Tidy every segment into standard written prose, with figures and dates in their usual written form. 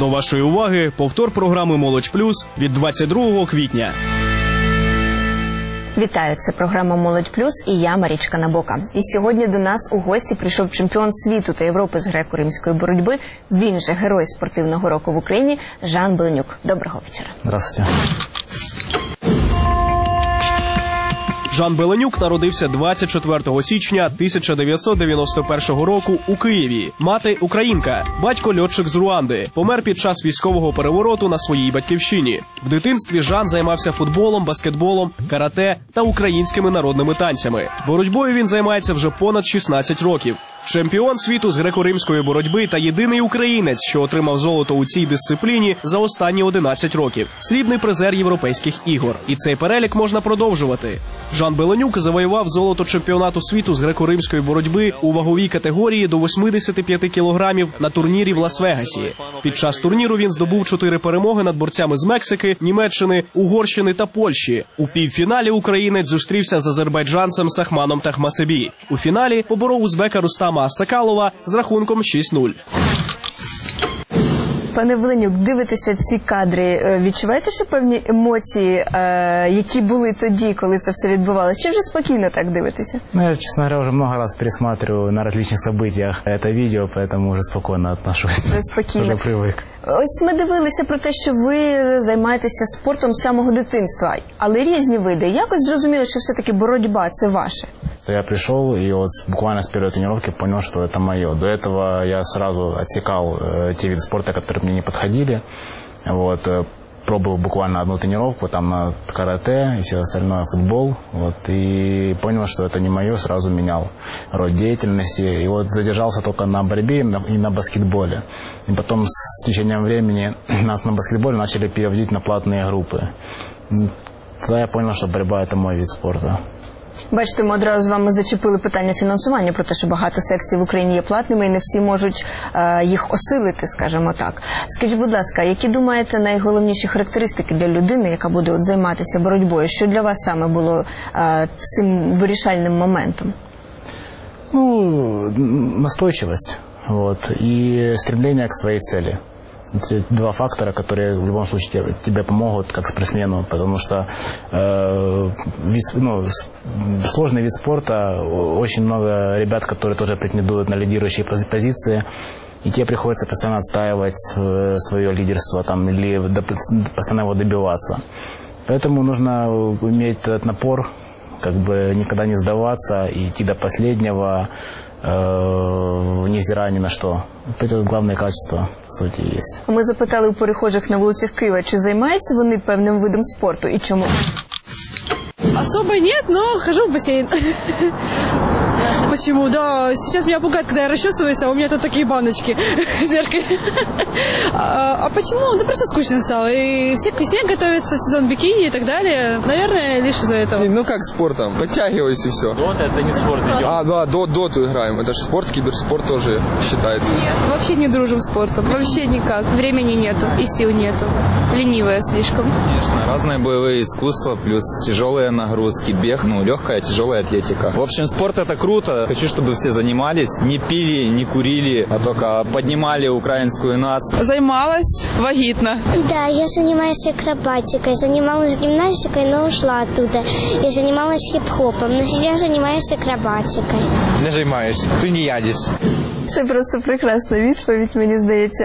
До вашої уваги повтор програми «Молодь Плюс» від 22 квітня. Вітаю, це програма «Молодь Плюс» і я, Марічка Набока. І сьогодні до нас у гості прийшов чемпіон світу та Європи з греко-римської боротьби, він же герой спортивного року в Україні Жан Беленюк. Доброго вечора. Здравствуйте. Жан Беленюк народився 24 січня 1991 року у Києві. Мати – українка, батько – льотчик з Руанди. Помер під час військового перевороту на своїй батьківщині. В дитинстві Жан займався футболом, баскетболом, карате та українськими народними танцями. Боротьбою він займається вже понад 16 років. Чемпіон світу з греко-римської боротьби та єдиний українець, що отримав золото у цій дисципліні за останні 11 років. Срібний призер європейських ігор. І цей перелік можна продовжувати. Жан Беленюк завоював золото чемпіонату світу з греко-римської боротьби у ваговій категорії до 85 кілограмів на турнірі в Лас-Вегасі. Під час турніру він здобув 4 перемоги над борцями з Мексики, Німеччини, Угорщини та Польщі. У півфіналі українець зустрівся з азербайджанцем Сахманом Тахмасебі. У фіналі поборов узбека Рустама Асакалова з рахунком 6-0. Пане Беленюк, дивитеся ці кадри, відчуваєте ще певні емоції, які були тоді, коли це все відбувалося? Чи вже спокійно так дивитеся? Я, честно говоря, уже много раз пересматриваю на различных событиях это видео, поэтому уже спокойно отношусь. Спокійно. Уже привык. Ось ми дивилися про те, що ви займаєтеся спортом з самого дитинства, але різні види. Якось зрозуміли, що все-таки боротьба – це ваше? Я пришел и вот буквально с первой тренировки понял, что это мое. До этого я сразу отсекал те виды спорта, которые мне не подходили. Вот, пробовал буквально одну тренировку, там на карате и все остальное, футбол. Вот, и понял, что это не мое, сразу менял род деятельности. И вот задержался только на борьбе и на баскетболе. И потом с течением времени нас на баскетболе начали переводить на платные группы. Тогда я понял, что борьба – это мой вид спорта. Бачите, ми одразу з вами зачепили питання фінансування, про те, що багато секцій в Україні є платними і не всі можуть їх осилити, скажімо так. Скажіть, будь ласка, які думаєте найголовніші характеристики для людини, яка буде займатися боротьбою? Що для вас саме було цим вирішальним моментом? Ну, настойчивость, вот, и стремление к своей цели. Это два фактора, которые в любом случае тебе помогут как спортсмену, потому что сложный вид спорта, очень много ребят, которые тоже претендуют на лидирующие позиции, и тебе приходится постоянно отстаивать свое лидерство там, или постоянно его добиваться. Поэтому нужно иметь этот напор, как бы никогда не сдаваться и идти до последнего, невзирая ни на что. Это главное качество, в сути, есть. Ми запитали у перехожих на вулицях Києва, чи займаються вони певним видом спорту і чому? Особо нет, но хожу в бассейн. Почему? Да, сейчас меня пугает, когда я расчесываюсь, а у меня тут такие баночки в зеркале. А почему? Да просто скучно стало. И все к весне готовятся, сезон бикини и так далее. Наверное, лишь из-за этого. Ну как спортом? Подтягивайся и все. Дота это не спорт, идем. Да, доту играем. Это же спорт, киберспорт тоже считается. Нет, вообще не дружим с спортом. Вообще никак. Времени нету и сил нету. Ленивая слишком. Конечно, разные боевые искусства, плюс тяжелые нагрузки, бег, легкая, тяжелая атлетика. В общем, спорт это круто. Хочу, чтобы все занимались, не пили, не курили, а только поднимали украинскую нацию. Занималась вагитно. Да, я занимаюсь акробатикой, занималась гимнастикой, но ушла оттуда. Я занималась хип-хопом, но сейчас занимаюсь акробатикой. Не займаюсь, тунеядец. Це просто прекрасна відповідь, мені здається.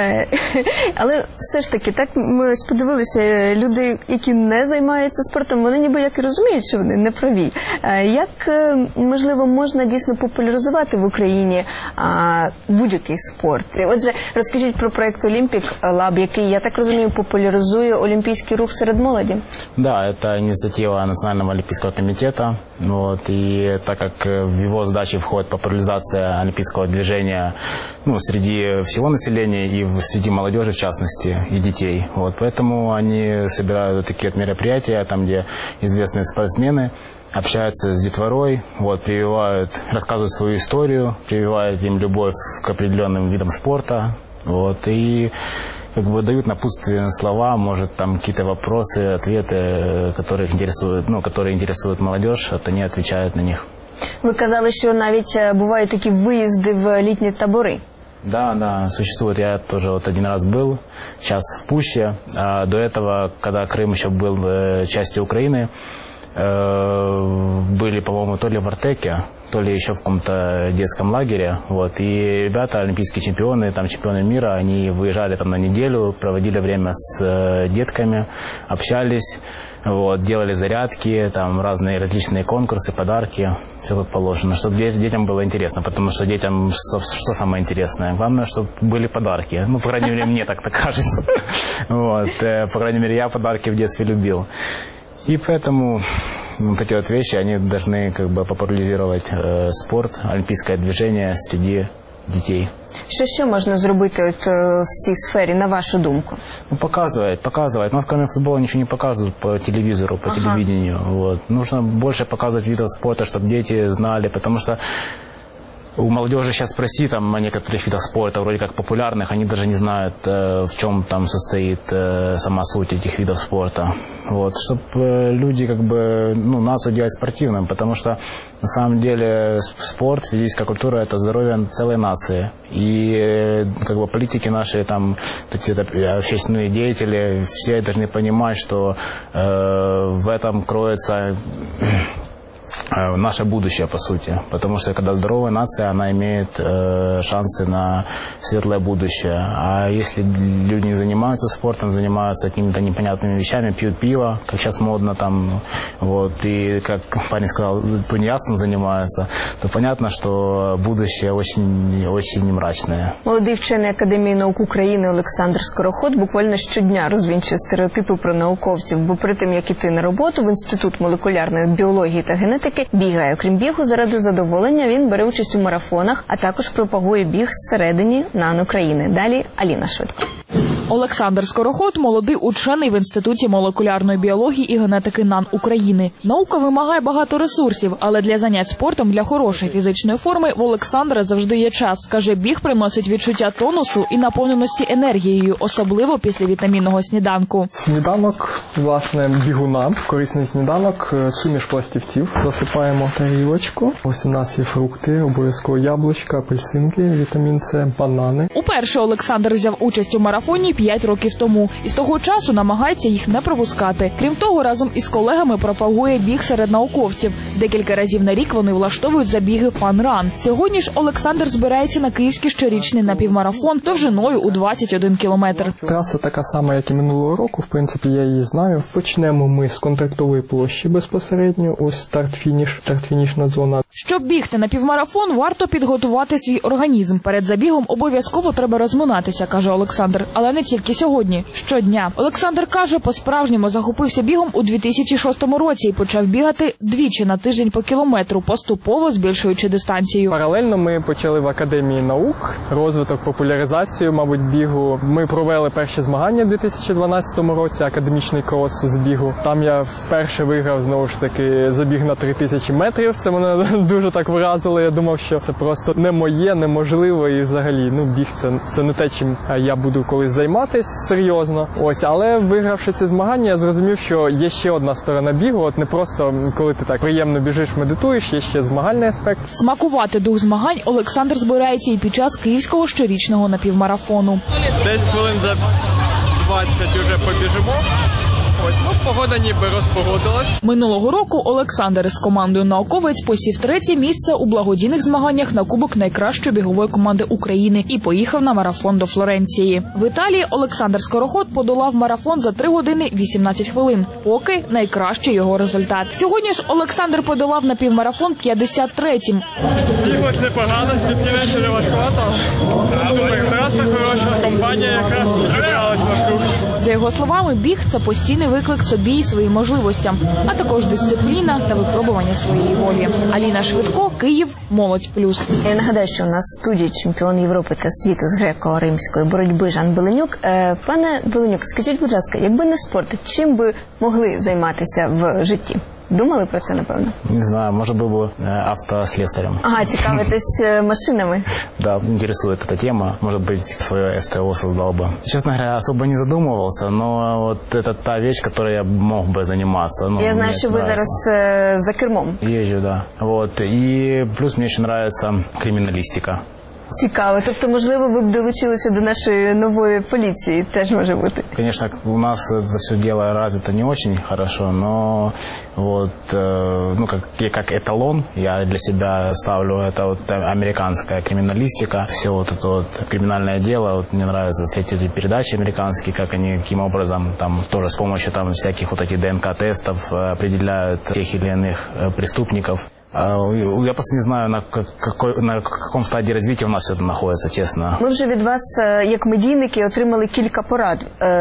Але все ж таки, так ми подивилися, люди, які не займаються спортом, вони ніби як і розуміють, що вони не праві. Як, можливо, можна дійсно популяризувати в Україні будь-який спорт? Отже, розкажіть про проєкт «Олімпік Лаб», який, я так розумію, популяризує олімпійський рух серед молоді. Да, это инициатива Национального олимпийского комитета. Вот, и так как в его задачи входит популяризация олимпийского движения среди всего населения и среди молодежи, в частности, и детей. Вот, поэтому они собирают такие вот мероприятия, там, где известные спортсмены общаются с детворой, прививают, рассказывают свою историю, прививают им любовь к определенным видам спорта. Вот, и как бы дают напутственные слова, может, там какие-то вопросы, ответы, которые интересуют молодежь, вот они отвечают на них. Ви казали, що навіть бувають такі виїзди в літні табори. Да, существует. Я тоже вот один раз был, сейчас в Пуще. А до этого, когда Крым еще был частью Украины, были, по-моему, то ли в Артеке, то ли еще в каком-то детском лагере. Вот. И ребята, олимпийские чемпионы, там чемпионы мира, они выезжали там на неделю, проводили время с детками, общались, вот, делали зарядки, там разные различные конкурсы, подарки, все как положено, чтобы детям было интересно, потому что детям что самое интересное? Главное, чтобы были подарки. Ну, по крайней мере, мне так-то кажется. Вот. По крайней мере, я подарки в детстве любил. И поэтому вот эти вот вещи, они должны как бы популяризировать спорт, олимпийское движение среди детей. Що ще можна зробити от, в цій сфері, на вашу думку? Ну, показывать. У нас кроме футбола ничего не показывают по телевизору, по телевидению. Вот. Нужно больше показывать видов спорта, чтобы дети знали, потому что у молодежи сейчас спроси там о некоторых видах спорта, вроде как популярных, они даже не знают, в чем там состоит сама суть этих видов спорта. Вот, чтобы люди как бы, нацию делать спортивным, потому что на самом деле спорт, физическая культура – это здоровье целой нации. И как бы политики наши, там, общественные деятели, все должны понимать, что в этом кроется наше будущее, по сути. Потому что когда здоровая нация, она имеет шансы на светлое будущее. А если люди не занимаются спортом, занимаются какими-то непонятными вещами, пьют пиво, как сейчас модно там, вот, и как парень сказал, тунеядством занимаются, то понятно, что будущее очень, очень мрачное. Молодий вчений Академії наук України Олександр Скороход буквально щодня розвінчує стереотипи про науковців, бо перед тим, як іти на роботу в Інститут молекулярної біології та генетики, бігає. Окрім бігу, заради задоволення він бере участь у марафонах, а також пропагує біг зсередині НАН України. Далі Аліна Швидко. Олександр Скороход – молодий учений в Інституті молекулярної біології і генетики НАН України. Наука вимагає багато ресурсів, але для занять спортом, для хорошої фізичної форми в Олександра завжди є час. Каже, біг приносить відчуття тонусу і наповненості енергією, особливо після вітамінного сніданку. Сніданок, власне, бігуна, корисний сніданок, суміш пластівців. Засипаємо тарілочку. Ось у нас є фрукти, обов'язково яблучка, апельсинки, вітамін С, банани. Уперше Олександр взяв участь у марафоні 5 років тому. І з того часу намагається їх не пропускати. Крім того, разом із колегами пропагує біг серед науковців. Декілька разів на рік вони влаштовують забіги фан-ран. Сьогодні ж Олександр збирається на київський щорічний напівмарафон довжиною у 21 кілометр. Траса така сама, як і минулого року, в принципі, я її знаю. Почнемо ми з контрактової площі безпосередньо, ось старт-фінішна зона. Щоб бігти на півмарафон, варто підготувати свій організм. Перед забігом обов'язково треба розминатися, каже Олександр. Але не тільки сьогодні, щодня. Олександр каже, по-справжньому захопився бігом у 2006 році і почав бігати двічі на тиждень по кілометру, поступово збільшуючи дистанцію. Паралельно ми почали в Академії наук розвиток, популяризацію, мабуть, бігу. Ми провели перші змагання у 2012 році, академічний крос з бігу. Там я вперше виграв, знову ж таки, забіг на 3000 метрів. Це мене дуже так вразило. Я думав, що це просто не моє, неможливо і взагалі, біг це не те, чим я буду колись займатися серйозно. Ось, але вигравши ці змагання, я зрозумів, що є ще одна сторона бігу. От не просто, коли ти так приємно біжиш, медитуєш, є ще змагальний аспект. Смакувати дух змагань Олександр збирається і під час київського щорічного напівмарафону. Десь хвилин за 20 вже побіжимо. Погода ніби розпогодилась. Минулого року Олександр із командою «Науковець» посів 3-є місце у благодійних змаганнях на Кубок найкращої бігової команди України і поїхав на марафон до Флоренції. В Італії Олександр Скороход подолав марафон за 3 години 18 хвилин. Поки найкращий його результат. Сьогодні ж Олександр подолав напівмарафон 53-м. Ось непогано, спідкінець не важкувато. Думаю, траса хороша, компанія якраз вибралась вокруг. За його словами, біг – це постійний виклик собі і своїм можливостям, а також дисципліна та випробування своєї волі. Аліна Швидко, Київ, Молодь Плюс. Я нагадаю, що у нас в студії чемпіон Європи та світу з греко-римської боротьби Жан Беленюк. Пане Беленюк, скажіть, будь ласка, якби не спорт, чим би могли займатися в житті? Думали про це, напевно? Не знаю, может, был бы автослесарем. Ага, цікавитесь машинами? Да, интересует эта тема. Может быть, свое СТО создал бы. Честно говоря, особо не задумывался, но вот это та вещь, которой я мог бы заниматься. Я знаю, что вы зараз за кермом. Езжу, да. Вот. И плюс мне еще нравится криминалистика. Цікаво. Тобто, можливо, ви б долучилися до нашої нової поліції, теж може бути. Конечно, у нас это все дело развито не очень хорошо, но вот, ну, как эталон я для себя ставлю, это вот американская криминалистика, все вот это вот криминальное дело, вот мне нравится смотреть эти передачи американские, как они, каким образом, там, тоже с помощью там всяких вот этих ДНК-тестов определяют тех или иных преступников. Я просто не знаю, на каком стадії розвитку у нас все це знаходиться, чесно. Ми вже від вас, як медійники, отримали кілька порад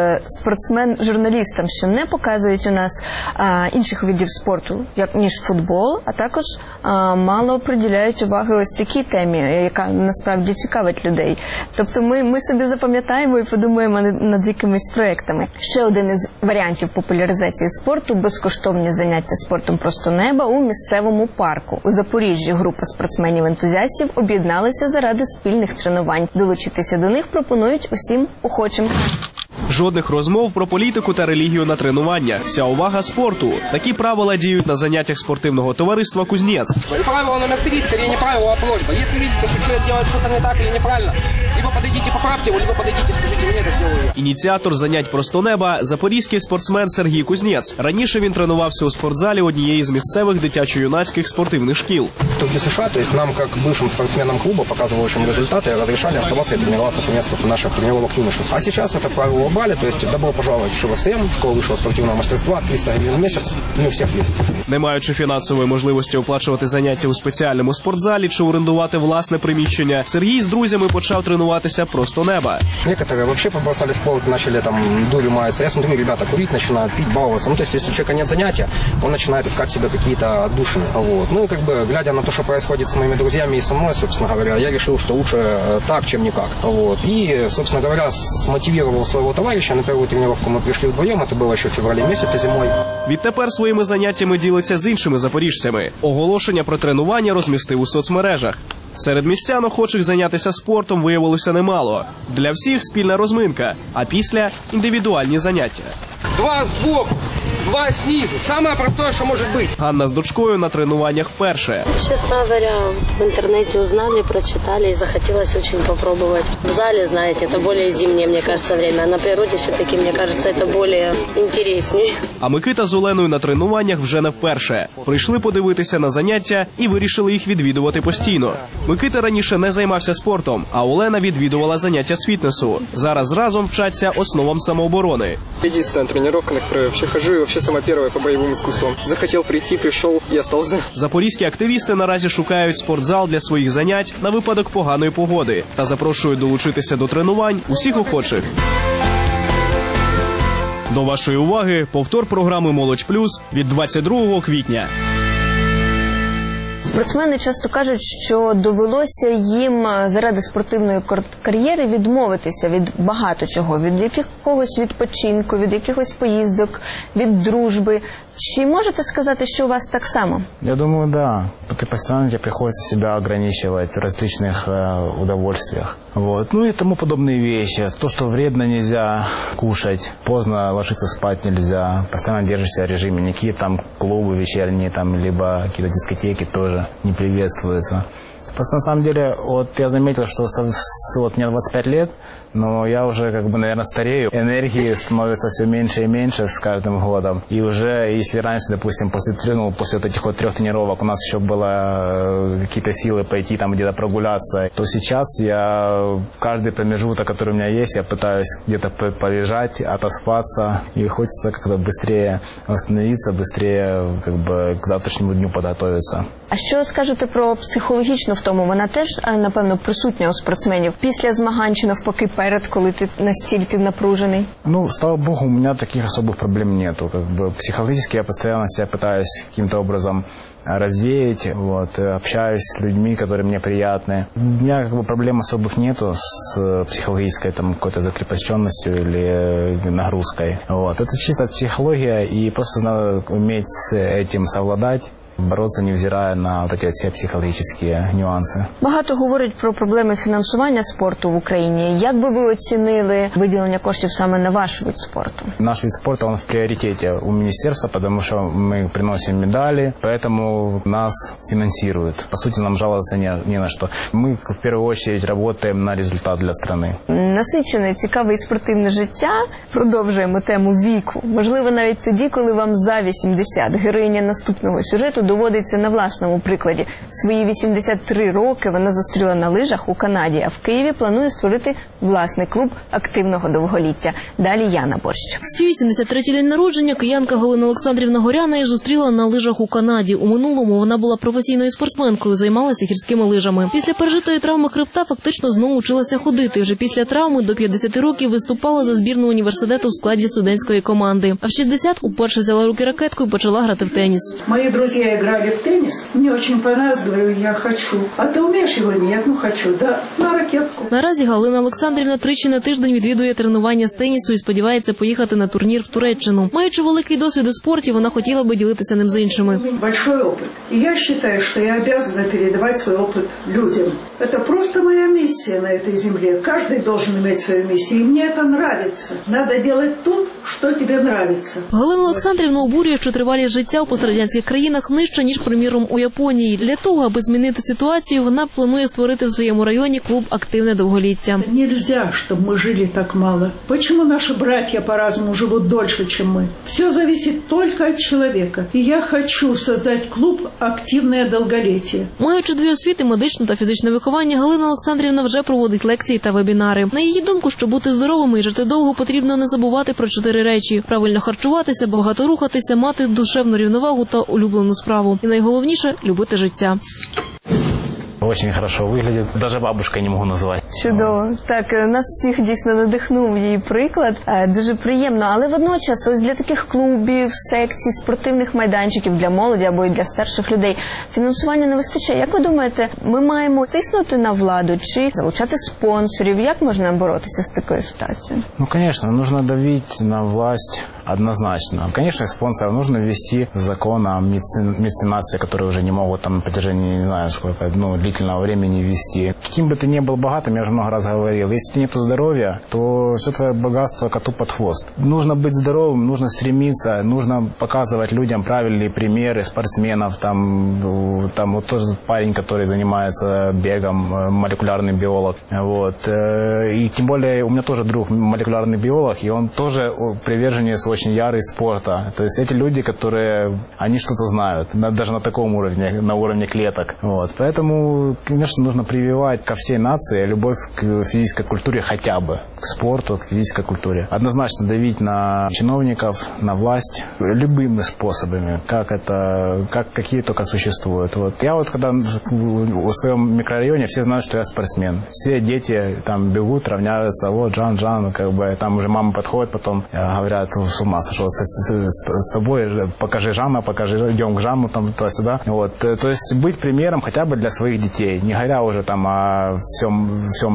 спортсмен-журналістам, що не показують у нас інших видів спорту, ніж футбол, а також мало приділяють уваги ось такій темі, яка насправді цікавить людей. Тобто ми собі запам'ятаємо і подумаємо над якимись проєктами. Ще один із варіантів популяризації спорту – безкоштовні заняття спортом просто неба у місцевому парку. У Запоріжжі група спортсменів-ентузіастів об'єдналися заради спільних тренувань. Долучитися до них пропонують усім охочим. Жодних розмов про політику та релігію на тренуваннях. Вся увага спорту. Такі правила діють на заняттях спортивного товариства «Кузнець». Правило номер 3, скорее не правило, а просьба. Если видите, что человек делает что-то не так или неправильно, либо подойдите, поправьте его, либо подойдите, скажите, мне это сделаю. Ініціатор занять просто неба – запорізький спортсмен Сергій Кузнець. Раніше він тренувався у спортзалі однієї з місцевих дитячо-юнацьких спортивних шкіл. Тут в США, то есть нам, как бывшим спортсменам клуба, показывающим результаты, разрешали оставаться и тренироваться по месту наших тренировок юношеств. А сейчас это правило убрали, то есть добро пожаловать в ШВСМ, школа высшего спортивного мастерства, 300 гривен в месяц, ну всех есть. Не маючи фінансової можливості оплачувати заняття у спеціальному спортзалі чи орендувати власне приміщення, Сергій з друзями почав тренуватися просто неба. Некоторые вообще побросали спорт, начали там дурью маяться. Я смотрю, ребята курить начинают, пить, баловаться. Ну, то есть, если у человека нет занятия, он начинает искать себе какие-то отдушины. Вот. Ну, и как бы, глядя на то, что происходит с моими друзьями и со мной, собственно говоря, я решил, что лучше так, чем никак. Вот. И, собственно говоря, смотивировал своего товарища. На первую тренировку мы пришли вдвоем, это было еще в феврале месяце зимой. Відтепер своїми заняттями ділиться з іншими запоріжцями. Оголошення про тренування розмістив у соцмережах. Серед містян, охочих зайнятися спортом, виявилося немало. Для всіх спільна розминка, а після – індивідуальні заняття. 2 сбоку, 2 снизу. Самое простое, что может быть. Ганна з дочкою на тренуваннях вперше. Честно говоря, в интернете узнали, прочитали и захотелось очень попробовать. В зале, знаете, это более зимнее, мне кажется, время. А на природе все-таки, мне кажется, это более интереснее. А Микита з Оленою на тренуваннях вже не вперше. Прийшли подивитися на заняття і вирішили їх відвідувати постійно. Микита раніше не займався спортом, а Олена відвідувала заняття з фітнесу. Зараз разом вчаться основам самооборони. Единственная тренировка, на которую я вообще хожу, и вообще самая первая по боевым искусствам. Захотел прийти, пришел и остался. Запорізькі активісти наразі шукають спортзал для своїх занять на випадок поганої погоди та запрошують долучитися до тренувань усіх охочих. До вашої уваги повтор програми «Молодь Плюс» від 22 квітня. Спортсмени часто кажуть, що довелося їм заради спортивної кар'єри відмовитися від багато чого, від якогось відпочинку, від якихось поїздок, від дружби. Чи можете сказати, що у вас так само? Я думаю, да. Ты постоянно тебе приходится себя ограничивать в различных удовольствиях. Вот. Ну и тому подобные вещи. То, что вредно нельзя кушать, поздно ложиться спать нельзя, постоянно держишься в режиме. Никакие там клубы вечерние, там, либо какие-то дискотеки тоже не приветствуются. Просто на самом деле, вот я заметил, что вот мне 25 лет, но я уже, как бы, наверное, старею. Энергии становится все меньше и меньше с каждым годом. И уже, если раньше, допустим, после вот этих вот 3 тренировок у нас еще было какие-то силы пойти там где-то прогуляться, то сейчас я каждый промежуток, который у меня есть, я пытаюсь где-то полежать, отоспаться. И хочется как-то быстрее восстановиться, быстрее, как бы, к завтрашнему дню подготовиться. А що скажете про психологічну втому? Вона теж, напевно, присутня у спортсменів після змагань чи навпаки перед, коли ти настільки напружений? Ну, слава богу, у меня таких особых проблем нету. Как бы психологически я постоянно себя пытаюсь каким-то образом развеять, вот, общаюсь с людьми, которые мне приятны. У меня, как бы, проблем особых нету с психологической там какой-то закрепощенностью или нагрузкой. Вот. Это чисто психология, и просто надо уметь с этим совладать. бороться, невзирая на вот эти все психологические нюансы. Багато говорять про проблеми фінансування спорту в Україні. Як би ви оцінили виділення коштів саме на ваш вид спорту? Наш вид спорта, он в приоритете у министерства, потому что мы приносим медали, поэтому нас финансируют. По сути, нам жаловаться не на что. Мы в первую очередь работаем на результат для страны. Насичене, цікаве і спортивне життя. Продовжуємо тему віку. Можливо, навіть тоді, коли вам за 80. Героїня наступного сюжету доводиться на власному прикладі. Свої 83 роки вона зустріла на лижах у Канаді, а в Києві планує створити власний клуб активного довголіття. Далі Яна Борщ. Свій 73-й день народження киянка Галина Олександрівна Горяна зустріла на лижах у Канаді. У минулому вона була професійною спортсменкою, займалася гірськими лижами. Після пережитої травми хребта фактично знову вчилася ходити. Вже після травми до 50 років виступала за збірну університету в складі студентської команди. А в 60 уперше взяла руки ракетку і почала грати в теніс. Мої друзі грали в теніс. Мені дуже понравилось, говорю, я хочу. А ти вмієш його? Ні, ну хочу, да, на ракетку. Наразі Галина Олександрівна тричі на тиждень відвідує тренування з тенісу і сподівається поїхати на турнір в Туреччину. Маючи великий досвід у спорті, вона хотіла би ділитися ним з іншими. Большой опыт. И я считаю, что я обязана передавать свой опыт людям. Это просто моя миссия на этой земле. Каждый должен иметь свою миссию. И мне это нравится. Надо делать то, що тобі нравиться. Галину Олександрівну обурює, що тривалість життя у пострадянських країнах нижча, ніж, приміром, у Японії. Для того, аби змінити ситуацію, вона планує створити в своєму районі клуб «Активне довголіття». Нельзя, щоб ми жили так мало. Почему наши братья по-разному живут дольше, чем мы? Все зависит только от человека. И я хочу создать клуб «Активное довголіття». Маючи дві освіти, медичну та фізичне виховання, Галина Олександрівна вже проводить лекції та вебінари. На її думку, щоб бути здоровими і жити довго, потрібно не забувати про 4 речі: правильно харчуватися, багато рухатися, мати душевну рівновагу та улюблену справу. І найголовніше – любити життя. Очень хорошо выглядит. Даже бабушкой не могу назвать. Чудово. Так, нас всіх дійсно надихнув її приклад. Дуже приємно. Але водночас, ось для таких клубів, секцій, спортивних майданчиків для молоді або і для старших людей фінансування не вистачає. Як ви думаєте, ми маємо тиснути на владу чи залучати спонсорів? Як можна боротися з такою ситуацією? Ну, конечно, нужно давить на власть однозначно. Конечно, спонсоров нужно ввести закон о меценатстве, которые уже не могут там на протяжении, не знаю, сколько, длительного времени ввести. Каким бы ты ни был богатым, я уже много раз говорил, если нет здоровья, то все твое богатство коту под хвост. Нужно быть здоровым, нужно стремиться, нужно показывать людям правильные примеры спортсменов. Там вот тоже парень, который занимается бегом, молекулярный биолог. Вот. И тем более у меня тоже друг молекулярный биолог, и он тоже приверженец очень ярый спорта. То есть эти люди, которые, они что-то знают, даже на таком уровне, на уровне клеток. Вот. Поэтому, конечно, нужно прививать ко всей нации любовь к физической культуре хотя бы, к спорту, к физической культуре. Однозначно давить на чиновников, на власть любыми способами, какие только существуют. Вот. Я вот когда в своем микрорайоне, все знают, что я спортсмен. Все дети там бегут, равняются, вот Жан, как бы там уже мама подходит, потом говорят, с ума сошел с тобой, покажи Жанна, идем к Жанну, там, туда-сюда. Вот. То есть быть примером хотя бы для своих детей, не говоря уже там о всем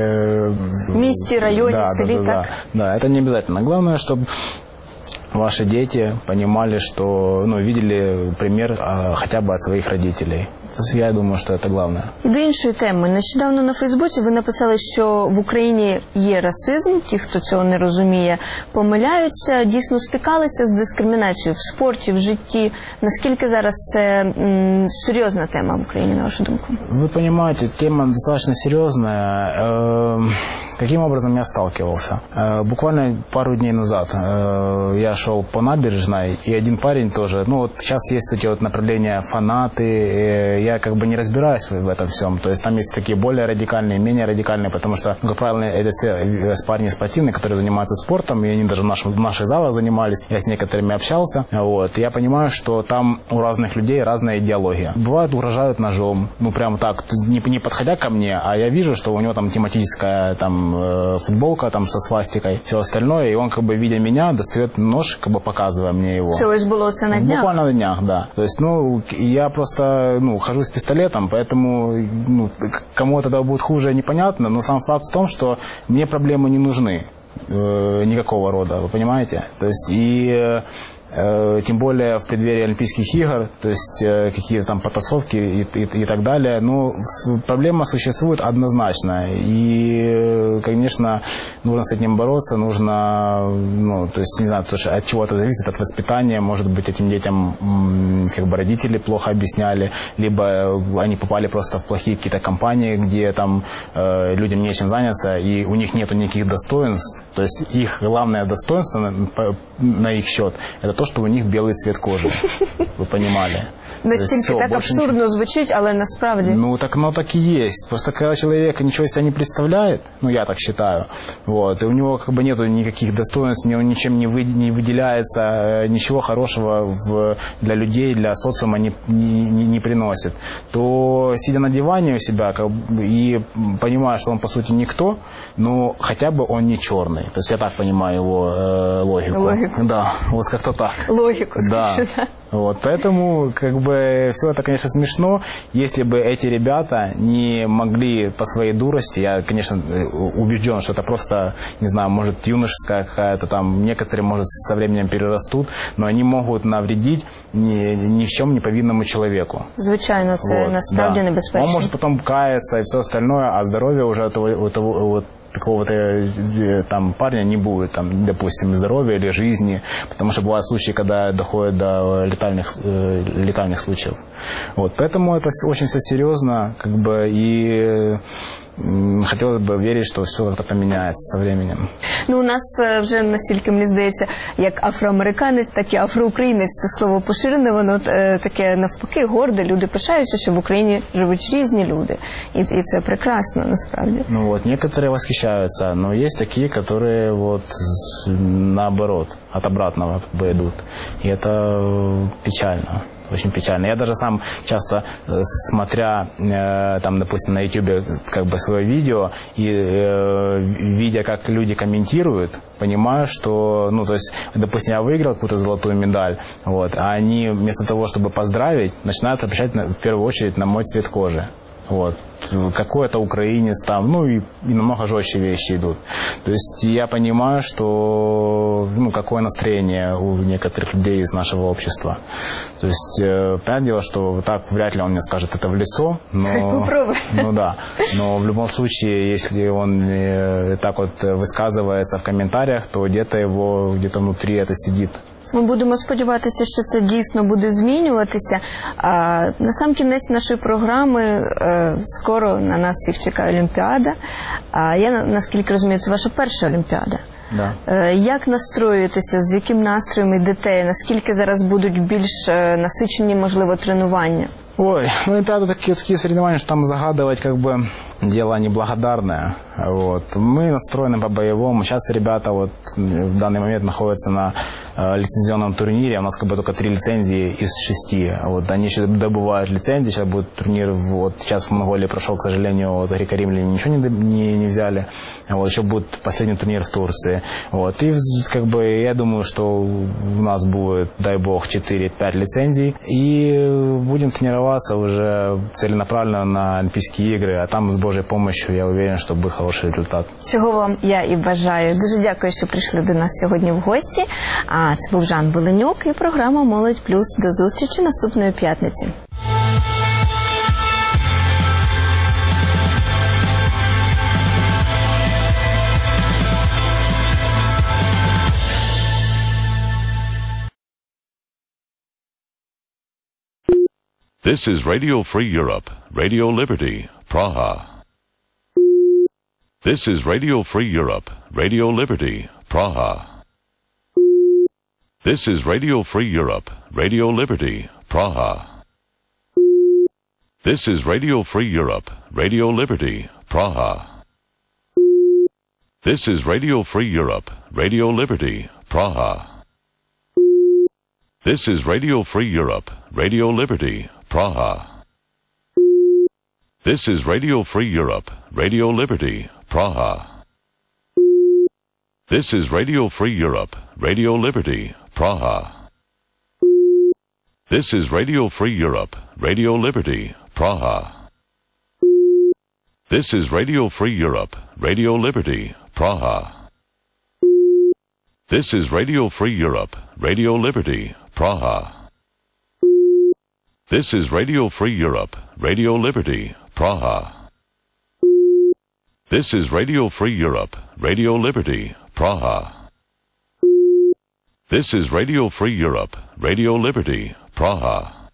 месте, районе, селе, так? Да, это не обязательно. Главное, чтобы ваши дети понимали, что, видели пример хотя бы от своих родителей. Я думаю, що це головне. І до іншої теми. Нещодавно на Фейсбуці ви написали, що в Україні є расизм, ті, хто цього не розуміє, помиляються, дійсно стикалися з дискримінацією в спорті, в житті. Наскільки зараз це серйозна тема в Україні, на вашу думку? Ви розумієте, тема достатньо серйозна. Каким образом я сталкивался? Буквально пару дней назад я шел по набережной, и один парень тоже, сейчас есть эти направления фанаты, я не разбираюсь в этом всем, то есть там есть такие более радикальные, менее радикальные, потому что, как правило, это все парни спортивные, которые занимаются спортом, и они даже в наших залах занимались, я с некоторыми общался, вот, я понимаю, что там у разных людей разная идеология. Бывает, угрожают ножом, прям так, не подходя ко мне, а я вижу, что у него там тематическая футболка со свастикой, все остальное, и он, видя меня, достает нож, показывая мне его. Все было на днях? Буквально на днях, да. То есть, я просто, хожу с пистолетом, поэтому, кому тогда будет хуже, непонятно, но сам факт в том, что мне проблемы не нужны никакого рода, вы понимаете? То есть, и тем более в преддверии Олимпийских игр, то есть какие-то там потасовки и так далее. Но проблема существует однозначно. И, конечно, нужно с этим бороться, нужно, ну, то есть, не знаю, от чего это зависит, от воспитания. Может быть, этим детям как бы родители плохо объясняли, либо они попали просто в плохие какие-то компании, где там людям нечем заняться, и у них нету никаких достоинств. То есть их главное достоинство на их счет – это то, что у них белый цвет кожи. Вы понимали? Настільки так абсурдно звучить, але насправді. Ну, так и есть. Просто когда человек ничего из себя не представляет, ну, я так считаю, вот, и у него как бы нету никаких достоинств, он ничем не выделяется, ничего хорошего для людей, для социума не приносит, то, сидя на диване у себя и понимая, что он, по сути, никто, но хотя бы он не черный. То есть я так понимаю его логику. Да, вот как-то так. Логику, да. Вот, поэтому, как бы, все это, конечно, смешно. Если бы эти ребята не могли по своей дурости, я, конечно, убежден, что это просто, не знаю, может, юношеская какая-то там, некоторые, может, со временем перерастут, но они могут навредить ни в чем не повинному человеку. Звичайно, це вот, насправді да. Небезпечно. Он может потом каяться и все остальное, а здоровье уже вот такого-то там парня не будет, там, допустим, здоровья или жизни, потому что бывают случаи, когда доходит до летальных случаев. Вот, поэтому это очень все серьезно, как бы, и хотілося б вірити, що все як-то поміняється з часом. Ну, у нас вже настільки, мені здається, як афроамериканець, так і афроукраїнець, це слово поширене, воно таке навпаки горде. Люди пишаються, що в Україні живуть різні люди. І це прекрасно, насправді. Ну вот, некоторые восхищаются, но есть такие, которые вот наоборот, от обратного как бы идут. И это печально. Очень печально. Я даже сам часто, смотря, там, допустим, на YouTube как бы свое видео и видя, как люди комментируют, понимаю, что, ну, то есть, допустим, я выиграл какую-то золотую медаль, вот, а они вместо того, чтобы поздравить, начинают отвечать в первую очередь на мой цвет кожи. Вот. Какой это украинец там, ну и намного жестче вещи идут. То есть я понимаю, что, ну, какое настроение у некоторых людей из нашего общества. То есть, понятное дело, что так вряд ли он мне скажет это в лицо, но, ну да, но в любом случае, если он так вот высказывается в комментариях, то где-то внутри это сидит. Ми будемо сподіватися, що це дійсно буде змінюватися. На сам кінець нашої програми скоро на нас всіх чекає Олімпіада. Я, наскільки розумію, це ваша перша Олімпіада. Да. Як настроюєтеся, з яким настроєм йдете? Наскільки зараз будуть більш насичені, можливо, тренування? Ой, Олимпиада такие соревнования, что там загадывать как бы дело неблагодарное. Вот. Мы настроены по-боевому. Сейчас ребята вот в данный момент находятся на лицензионном турнире. У нас как бы только 3 лицензии из 6. Вот. Они еще добывают лицензии. Сейчас будет турнир. Вот. Сейчас в Монголии прошел, к сожалению, вот, греко-римляне ничего не взяли. Вот. Еще будет последний турнир в Турции. Вот. И как бы я думаю, что у нас будет, дай бог, 4-5 лицензий. И будем тренироваться уже целенаправленно на Олимпийские игры. А там с Божьей помощью я уверен, что будет хороший результат. Чого вам я і бажаю. Дуже дякую, що прийшли до нас сьогодні в гості. А це був Жан Беленюк і програма «Молодь Плюс». До зустрічі наступної п'ятниці. This is Radio Free Europe, Radio Liberty, Praha. This is Radio Free Europe, Radio Liberty, Praha. This is Radio Free Europe, Radio Liberty, Praha. This is Radio Free Europe, Radio Liberty, Praha. This is Radio Free Europe, Radio Liberty, Praha. This is Radio Free Europe, Radio Liberty, Praha. This is Radio Free Europe, Radio Liberty, Praha. This is Radio Free Europe, Radio Liberty, Praha. This is Radio Free Europe, Radio Liberty, Praha. This is Radio Free Europe, Radio Liberty, Praha. This is Radio Free Europe, Radio Liberty, Praha. This is Radio Free Europe, Radio Liberty, Praha. This is Radio Free Europe, Radio Liberty, Praha. This is Radio Free Europe, Radio Liberty, Praha.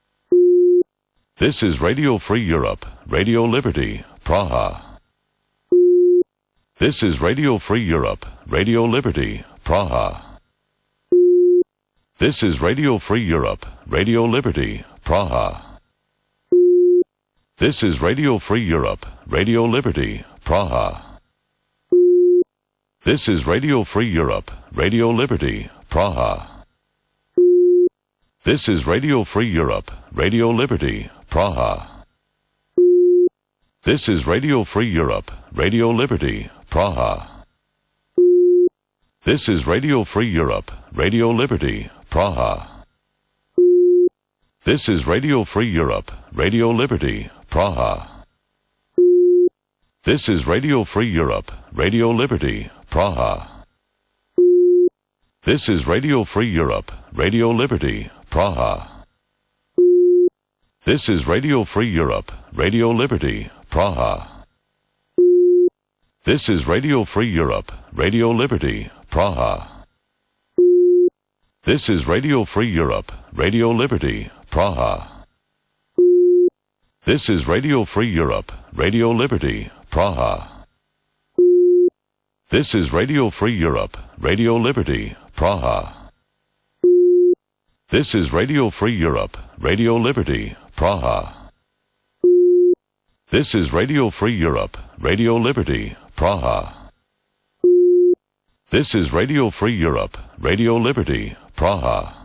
This is Radio Free Europe, Radio Liberty, Praha. This is Radio Free Europe, Radio Liberty, Praha. This is Radio Free Europe, Radio Liberty, Praha. This is Radio Free Europe, Radio Liberty, Praha. This is Radio Free Europe, Radio Liberty, Praha. This is Radio Free Europe, Radio Liberty, Praha. This is Radio Free Europe, Radio Liberty, Praha. This is Radio Free Europe, Radio Liberty, Praha. This is Radio Free Europe, Radio Liberty, Praha. This is Radio Free Europe, Radio Liberty, Praha. This is Radio Free Europe, Radio Liberty, Praha. This is Radio Free Europe, Radio Liberty, Praha. This is Radio Free Europe, Radio Liberty, Praha. This is Radio Free Europe, Radio Liberty, Praha. This is Radio Free Europe, Radio Liberty, Praha. This is Radio Free Europe, Radio Liberty, Praha. This is Radio Free Europe, Radio Liberty, Praha. This is Radio Free Europe, Radio Liberty, Praha. This is Radio Free Europe, Radio Liberty, Praha.